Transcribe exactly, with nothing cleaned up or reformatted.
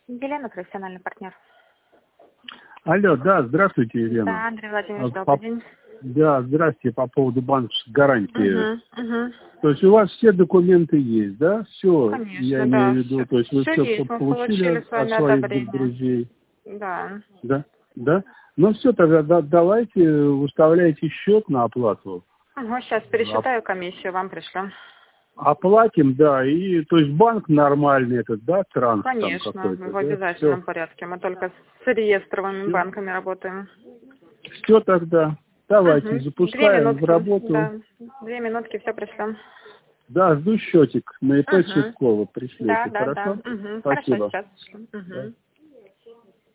Елена, профессиональный партнер. Алло, да, здравствуйте, Елена. Да, Андрей Владимирович, А, добрый по... день. Да, здравствуйте, по поводу банковской гарантии. Угу, угу. То есть у вас все документы есть, да? Все, Конечно, я да. имею в виду, Все, то есть вы все все есть, мы получили получили от, с от вами своих одобрение. друзей, Да. да? Да? Ну все, тогда да, давайте выставляйте счет на оплату. Ага, сейчас Оп- пересчитаю комиссию, вам пришлю. Оплатим, да, и то есть банк нормальный этот, да, транс там Конечно, какой-то, в да? Все, обязательном порядке. Мы только с реестровыми все, банками работаем. все тогда. Давайте, Угу. Две запускаем в минутки, работу. да. Две минутки, все пришлем. Да, жду счетик на ИП Угу. Цветкова. Да, Пришлите, да, да. хорошо? Угу. Хорошо, Спасибо. сейчас пришлю. Да. Угу.